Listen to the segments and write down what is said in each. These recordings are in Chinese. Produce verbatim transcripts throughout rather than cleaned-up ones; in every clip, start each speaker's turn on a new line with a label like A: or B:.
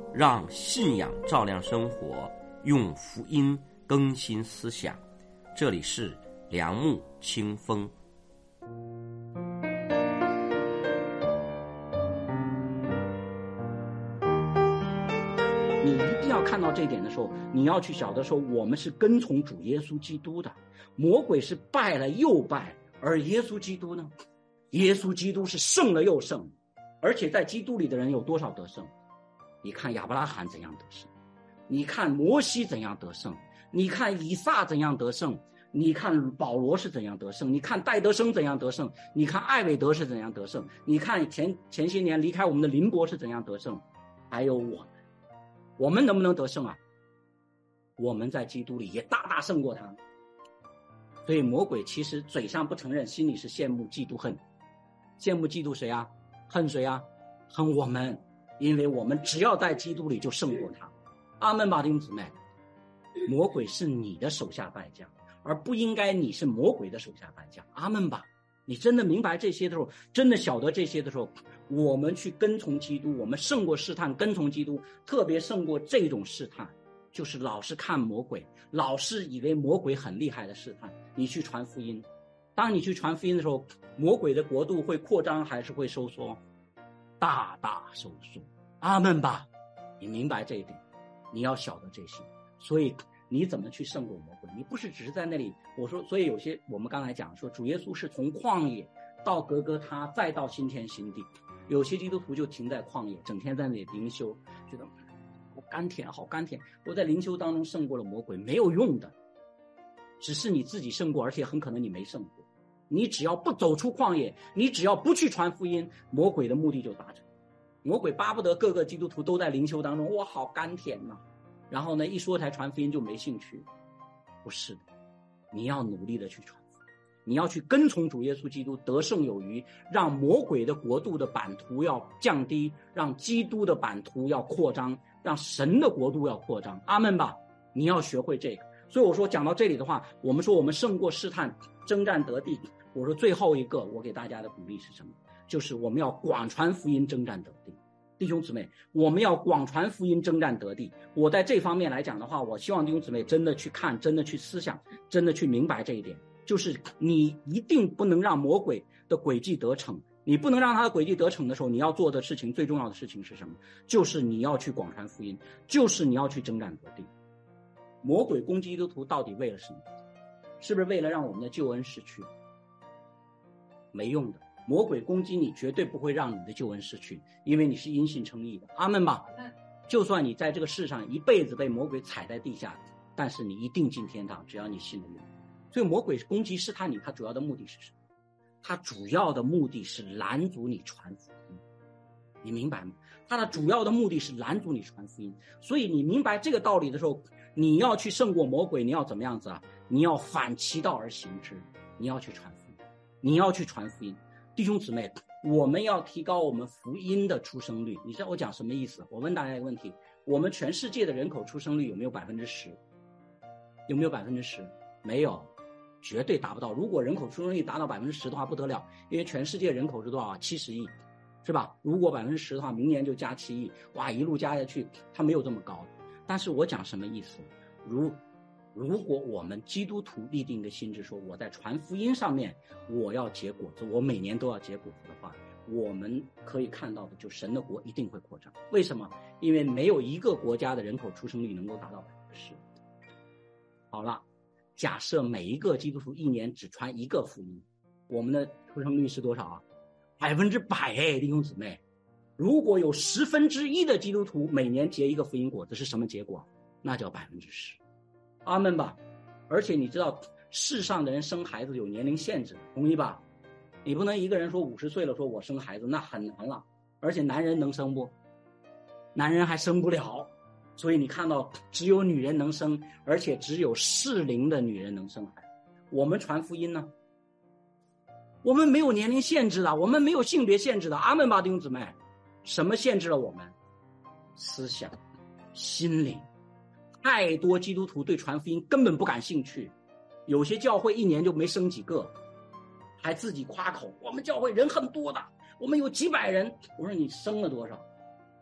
A: 让信仰照亮生活，用福音更新思想。这里是良木清风。
B: 你一定要看到这一点的时候，你要去晓得说，我们是跟从主耶稣基督的。魔鬼是败了又败，而耶稣基督呢？耶稣基督是胜了又胜，而且在基督里的人有多少得胜？你看亚伯拉罕怎样得胜，你看摩西怎样得胜，你看以撒怎样得胜，你看保罗是怎样得胜，你看戴德生怎样得胜，你看艾伟德是怎样得胜，你看前前些年离开我们的林博是怎样得胜，还有我们我们能不能得胜啊？我们在基督里也大大胜过他。所以魔鬼其实嘴上不承认，心里是羡慕嫉妒恨。羡慕嫉妒谁啊？恨谁啊？恨我们，因为我们只要在基督里就胜过他。阿们吧，弟兄姊妹。魔鬼是你的手下败将，而不应该你是魔鬼的手下败将。阿们吧。你真的明白这些的时候，真的晓得这些的时候，我们去跟从基督，我们胜过试探，跟从基督，特别胜过这种试探，就是老是看魔鬼，老是以为魔鬼很厉害的试探。你去传福音，当你去传福音的时候，魔鬼的国度会扩张还是会收缩？大大收缩。阿们吧。你明白这一点，你要晓得这些。所以你怎么去胜过魔鬼？你不是只是在那里，我说，所以有些我们刚才讲说，主耶稣是从旷野到格格他，再到新天新地。有些基督徒就停在旷野，整天在那里灵修，觉得好甘甜，好甘甜。我在灵修当中胜过了魔鬼，没有用的，只是你自己胜过，而且很可能你没胜过。你只要不走出旷野，你只要不去传福音，魔鬼的目的就达成。魔鬼巴不得各个基督徒都在灵修当中，哇，好甘甜呐、啊。然后呢，一说台传福音就没兴趣。不是的，你要努力的去传福音，你要去跟从主耶稣基督，得胜有余，让魔鬼的国度的版图要降低，让基督的版图要扩张，让神的国度要扩张。阿们吧。你要学会这个。所以我说讲到这里的话，我们说我们胜过试探，征战得地。我说最后一个我给大家的鼓励是什么？就是我们要广传福音，征战得地。弟兄姊妹，我们要广传福音，征战得地。我在这方面来讲的话，我希望弟兄姊妹真的去看，真的去思想，真的去明白这一点，就是你一定不能让魔鬼的诡计得逞。你不能让他的诡计得逞的时候，你要做的事情，最重要的事情是什么？就是你要去广传福音，就是你要去征战得地。魔鬼攻击基督徒到底为了什么？是不是为了让我们的救恩失去？没用的。魔鬼攻击你绝对不会让你的救恩失去，因为你是因信称义的。阿们吧。就算你在这个世上一辈子被魔鬼踩在地下，但是你一定进天堂，只要你信了耶稣。所以魔鬼攻击试探你，他主要的目的是什么？他主要的目的是拦阻你传福音。你明白吗？他的主要的目的是拦阻你传福音。所以你明白这个道理的时候，你要去胜过魔鬼，你要怎么样子啊？你要反其道而行之，你要去传福音，你要去传福音。弟兄姊妹，我们要提高我们福音的出生率。你知道我讲什么意思？我问大家一个问题，我们全世界的人口出生率有没有百分之十？有没有百分之十？没有，绝对达不到。如果人口出生率达到百分之十的话，不得了，因为全世界人口是多少？七十亿，是吧？如果百分之十的话，明年就加七亿，哇，一路加下去，它没有这么高。但是我讲什么意思？如如果我们基督徒立定的心志说，我在传福音上面我要结果子，我每年都要结果子的话，我们可以看到的就神的国一定会扩张。为什么？因为没有一个国家的人口出生率能够达到百分之十。好了，假设每一个基督徒一年只传一个福音，我们的出生率是多少啊？百分之百哎，弟兄姊妹，如果有十分之一的基督徒每年结一个福音果子，是什么结果？那叫百分之十。阿们吧。而且你知道世上的人生孩子有年龄限制，同意吧？你不能一个人说五十岁了说我生孩子，那很难了。而且男人能生不？男人还生不了。所以你看到只有女人能生，而且只有适龄的女人能生孩子。我们传福音呢，我们没有年龄限制的，我们没有性别限制的。阿们吧，弟兄姊妹。什么限制了我们？思想、心灵。太多基督徒对传福音根本不感兴趣，有些教会一年就没生几个，还自己夸口我们教会人很多的，我们有几百人。我说你生了多少？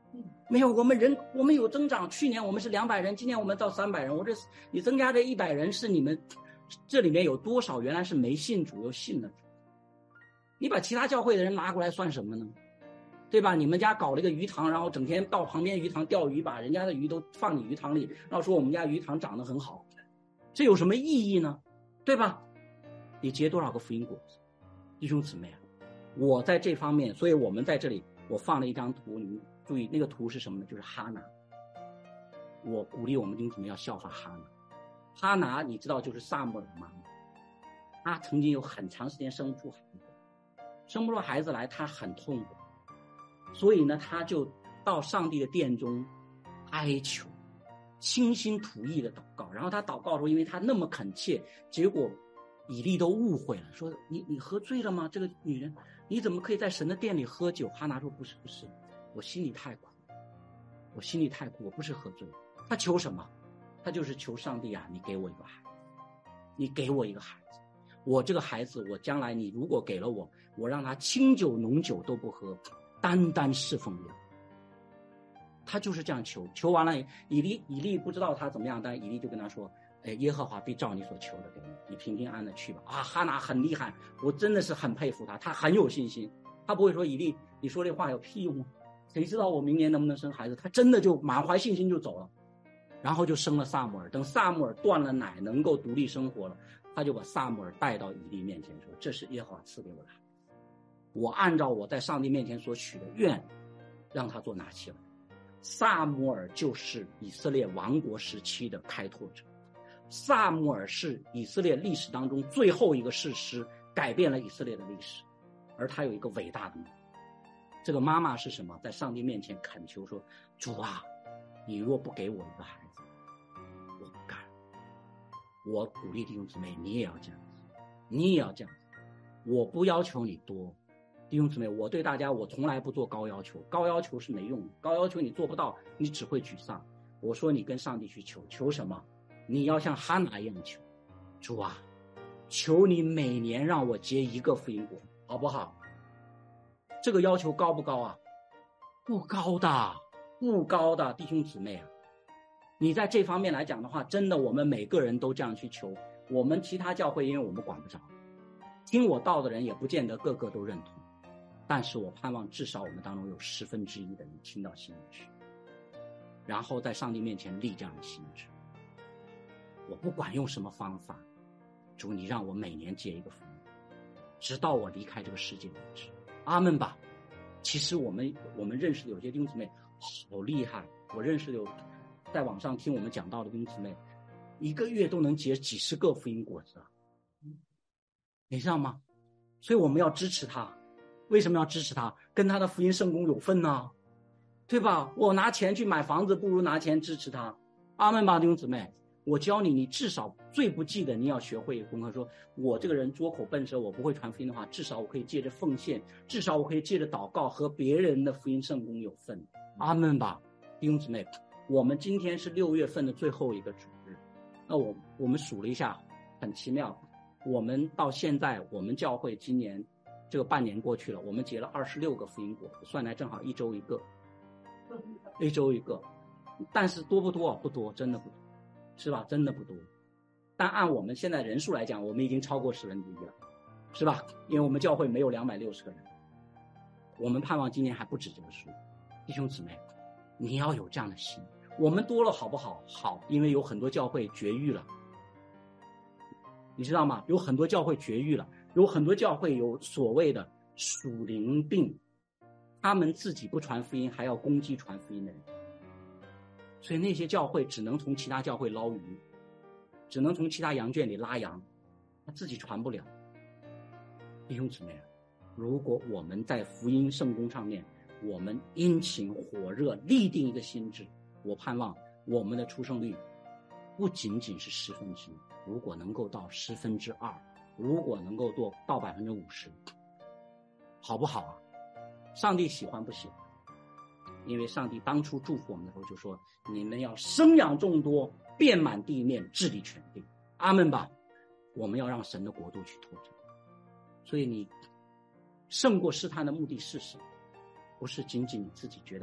B: 没有，我们人我们有增长，去年我们是两百人，今年我们到三百人。我这你增加这一百人是你们这里面有多少原来是没信主又信了主？你把其他教会的人拿过来算什么呢？对吧？你们家搞了一个鱼塘，然后整天到旁边鱼塘钓鱼，把人家的鱼都放你鱼塘里，然后说我们家鱼塘长得很好，这有什么意义呢？对吧？你结多少个福音果子？弟兄姊妹啊，我在这方面，所以我们在这里我放了一张图，你们注意那个图是什么呢？就是哈拿。我鼓励我们弟兄姊妹要效法哈拿。哈拿你知道就是撒母耳的妈妈，她曾经有很长时间生不出孩子，生不出孩子来，她很痛苦，所以呢，她就到上帝的殿中哀求，倾心吐意的祷告。然后她祷告的时候，因为她那么恳切，结果以利都误会了，说你你喝醉了吗？这个女人你怎么可以在神的殿里喝酒？哈拿说不是不是，我心里太苦，我心里太苦，我不是喝醉了。她求什么？她就是求上帝啊，你给我一个孩子，你给我一个孩子，我这个孩子，我将来你如果给了我，我让他清酒浓酒都不喝，单单侍奉你。他就是这样求，求完了，以利以利不知道他怎么样，但以利就跟他说，哎，耶和华必照你所求的给你，你平平安安的去吧。啊，哈拿很厉害，我真的是很佩服他，他很有信心，他不会说以利你说这话有屁用吗？谁知道我明年能不能生孩子？他真的就满怀信心就走了，然后就生了撒母耳。等撒母耳断了奶，能够独立生活了，他就把撒母耳带到以利面前说，这是耶和华赐给我的孩子，我按照我在上帝面前所许的愿让他做拿起来。撒母耳就是以色列王国时期的开拓者，撒母耳是以色列历史当中最后一个士师，改变了以色列的历史。而他有一个伟大的梦，这个妈妈是什么？在上帝面前恳求说，主啊，你若不给我一个孩子，我不干。我鼓励弟兄姊妹，你也要这样子，你也要这样子。我不要求你多，弟兄姊妹，我对大家我从来不做高要求，高要求是没用的，高要求你做不到，你只会沮丧。我说你跟上帝去求，求什么？你要像哈拿一样求，主啊，求你每年让我结一个福音果，好不好？这个要求高不高啊？不高的，不高的，弟兄姊妹啊，你在这方面来讲的话，真的我们每个人都这样去求。我们其他教会因为我们管不着，听我道的人也不见得个个都认同，但是我盼望至少我们当中有十分之一的人听到心里去，然后在上帝面前立这样的心志。我不管用什么方法，主你让我每年结一个福音，直到我离开这个世界为止。阿们吧。其实我们我们认识的有些弟兄姊妹好厉害，我认识的有在网上听我们讲到的弟兄姊妹，一个月都能结几十个福音果子，你知道吗？所以我们要支持他。为什么要支持他？跟他的福音圣工有份呢，对吧？我拿钱去买房子，不如拿钱支持他。阿们吧，弟兄姊妹。我教你，你至少最不济的你要学会功课，说我这个人拙口笨舌，我不会传福音的话，至少我可以借着奉献，至少我可以借着祷告和别人的福音圣工有份。阿们吧，弟兄姊妹。我们今天是六月份的最后一个主日，那我我们数了一下，很奇妙，我们到现在我们教会今年这个半年过去了，我们结了二十六个福音果，算来正好一周一个，一周一个，但是多不多？不多，真的不多，是吧？真的不多。但按我们现在人数来讲，我们已经超过十分之一了，是吧？因为我们教会没有两百六十个人，我们盼望今年还不止这个数。弟兄姊妹，你要有这样的心。我们多了好不好？好，因为有很多教会绝育了，你知道吗？有很多教会绝育了，有很多教会有所谓的属灵病，他们自己不传福音，还要攻击传福音的人。所以那些教会只能从其他教会捞鱼，只能从其他羊圈里拉羊，他自己传不了。弟兄姊妹，如果我们在福音圣工上面，我们殷勤火热，立定一个心志，我盼望我们的出生率不仅仅是十分之一，如果能够到十分之二，如果能够到到百分之五十，好不好啊？上帝喜欢不喜欢？因为上帝当初祝福我们的时候就说，你们要生养众多，遍满地面，治理全地。阿们吧。我们要让神的国度去拓展。所以你胜过试探的目的是什么？不是仅仅你自己觉得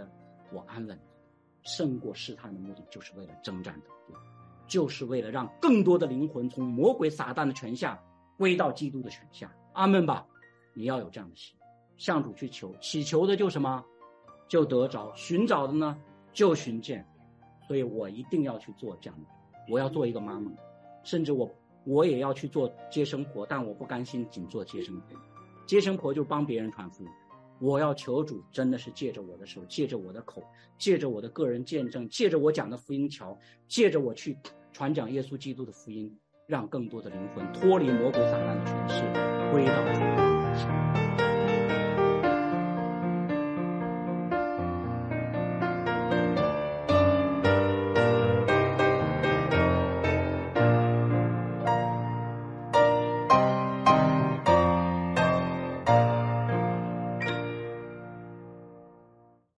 B: 我安稳。胜过试探的目的就是为了征战得胜，就是为了让更多的灵魂从魔鬼撒旦的权下归到基督的权下。阿们吧！你要有这样的心，向主去求，祈求的就什么？就得着，寻找的呢就寻见。所以我一定要去做这样的，我要做一个妈妈，甚至我我也要去做接生婆，但我不甘心仅做接生婆。接生婆就是帮别人传福音，我要求主真的是借着我的手，借着我的口，借着我的个人见证，借着我讲的福音桥，借着我去传讲耶稣基督的福音，让更多的灵魂脱离魔鬼撒旦的权势，归到主的面前。